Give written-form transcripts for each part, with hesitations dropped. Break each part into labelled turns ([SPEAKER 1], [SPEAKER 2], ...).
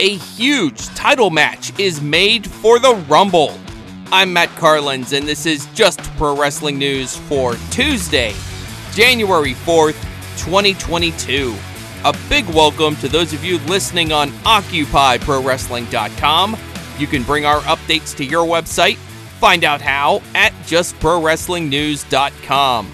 [SPEAKER 1] a huge title match is made for the Rumble. I'm Matt Carlins, and this is Just Pro Wrestling News for Tuesday, January 4th, 2022. A big welcome to those of you listening on OccupyProWrestling.com. You can bring our updates to your website. Find out how at JustProWrestlingNews.com.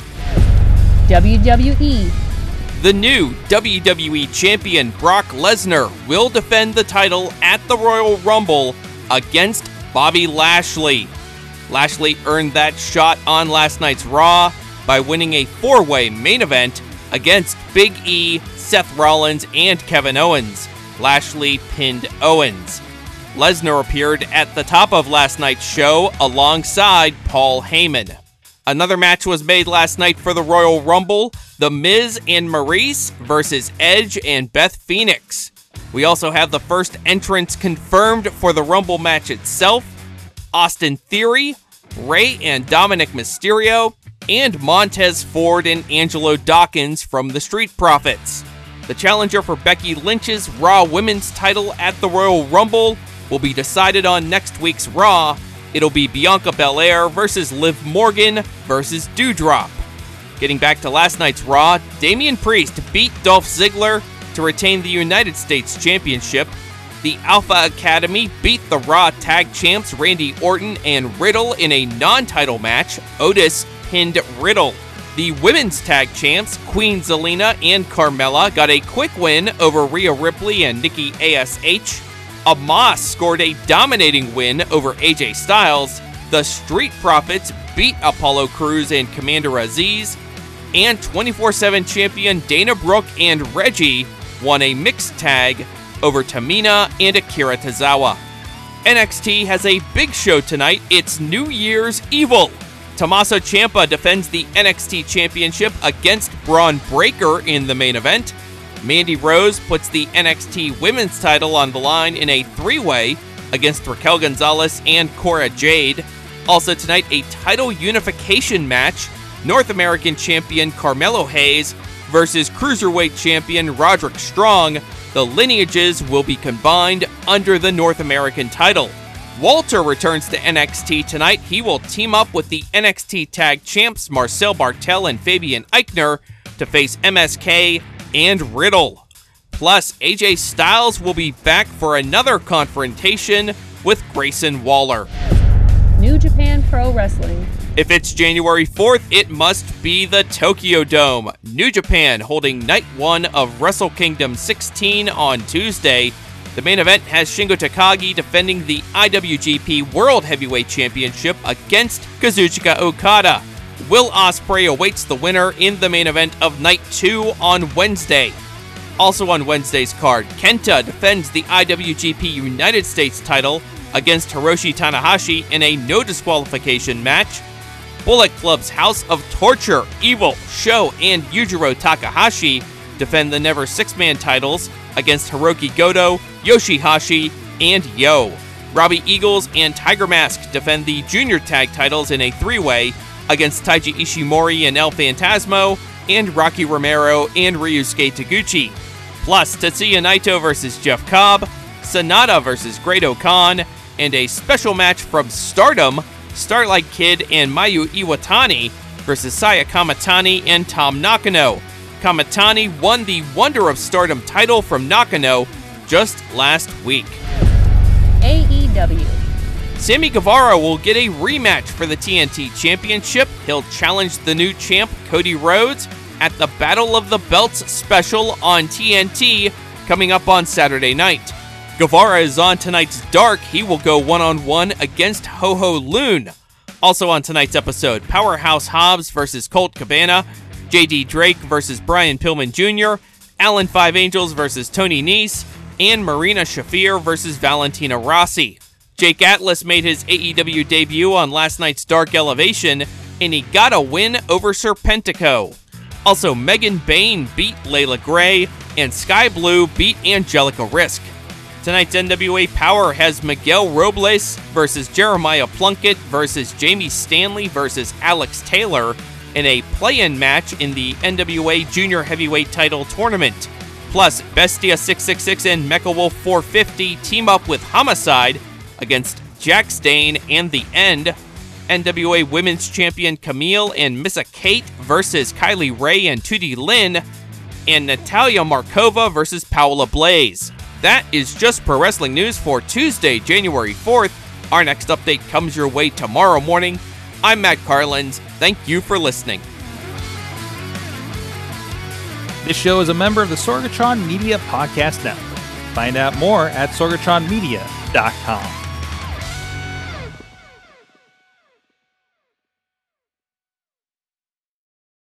[SPEAKER 2] WWE.
[SPEAKER 1] The new WWE Champion Brock Lesnar will defend the title at the Royal Rumble against Bobby Lashley. Lashley earned that shot on last night's Raw by winning a four-way main event against Big E, Seth Rollins, and Kevin Owens. Lashley pinned Owens. Lesnar appeared at the top of last night's show alongside Paul Heyman. Another match was made last night for the Royal Rumble, The Miz and Maryse versus Edge and Beth Phoenix. We also have the first entrants confirmed for the Rumble match itself: Austin Theory, Rey and Dominic Mysterio, and Montez Ford and Angelo Dawkins from the Street Profits. The challenger for Becky Lynch's Raw Women's title at the Royal Rumble will be decided on next week's Raw. It'll be Bianca Belair versus Liv Morgan versus Doudrop. Getting back to last night's Raw, Damian Priest beat Dolph Ziggler to retain the United States Championship. The Alpha Academy beat the Raw Tag Champs Randy Orton and Riddle in a non-title match. Otis pinned Riddle. The Women's Tag Champs Queen Zelina and Carmella got a quick win over Rhea Ripley and Nikki ASH. Amos scored a dominating win over AJ Styles. The Street Profits beat Apollo Crews and Commander Aziz. And 24/7 champion Dana Brooke and Reggie won a mixed tag over Tamina and Akira Tozawa. NXT has a big show tonight. It's New Year's Evil. Tommaso Ciampa defends the NXT Championship against Braun Breaker in the main event. Mandy Rose puts the NXT Women's title on the line in a three-way against Raquel Gonzalez and Cora Jade. Also tonight, a title unification match: North American champion Carmelo Hayes versus Cruiserweight champion Roderick Strong. The lineages will be combined under the North American title. Walter returns to NXT tonight. He will team up with the NXT Tag Champs Marcel Bartel and Fabian Eichner to face MSK and Riddle. Plus, AJ Styles will be back for another confrontation with Grayson Waller.
[SPEAKER 2] New Japan Pro Wrestling.
[SPEAKER 1] If it's January 4th, it must be the Tokyo Dome. New Japan holding Night 1 of Wrestle Kingdom 16 on Tuesday. The main event has Shingo Takagi defending the IWGP World Heavyweight Championship against Kazuchika Okada. Will Ospreay awaits the winner in the main event of Night 2 on Wednesday. Also on Wednesday's card, Kenta defends the IWGP United States title against Hiroshi Tanahashi in a no disqualification match. Bullet Club's House of Torture, Evil, Sho, and Yujiro Takahashi defend the Never Six-Man titles against Hiroki Goto, Yoshihashi, and Yo. Robbie Eagles and Tiger Mask defend the Junior Tag titles in a three-way against Taiji Ishimori and El Phantasmo, and Rocky Romero and Ryusuke Taguchi. Plus, Tetsuya Naito versus Jeff Cobb, Sonata versus Great-O-Khan, and a special match from Stardom, Starlight Kid and Mayu Iwatani versus Saya Kamatani and Tom Nakano. Kamatani won the Wonder of Stardom title from Nakano just last week.
[SPEAKER 2] AEW.
[SPEAKER 1] Sammy Guevara will get a rematch for the TNT Championship. He'll challenge the new champ, Cody Rhodes, at the Battle of the Belts special on TNT coming up on Saturday night. Guevara is on tonight's Dark. He will go one-on-one against Ho-Ho Loon. Also on tonight's episode, Powerhouse Hobbs versus Colt Cabana, JD Drake versus Brian Pillman Jr., Alan Five Angels versus Tony Nese, and Marina Shafir versus Valentina Rossi. Jake Atlas made his AEW debut on last night's Dark Elevation, and he got a win over Serpentico. Also, Megan Bayne beat Layla Gray, and Sky Blue beat Angelica Risk. Tonight's NWA Power has Miguel Robles versus Jeremiah Plunkett versus Jamie Stanley versus Alex Taylor in a play-in match in the NWA Junior Heavyweight Title Tournament. Plus, Bestia 666 and Mecha Wolf 450 team up with Homicide against Jack Stain and The End. NWA Women's Champion Camille and Missa Kate versus Kylie Ray and 2D Lynn. And Natalia Markova versus Paola Blaze. That is just pro wrestling news for Tuesday, January 4th. Our next update comes your way tomorrow morning. I'm Matt Carlins. Thank you for listening.
[SPEAKER 3] This show is a member of the Sorgatron Media Podcast Network. Find out more at sorgatronmedia.com.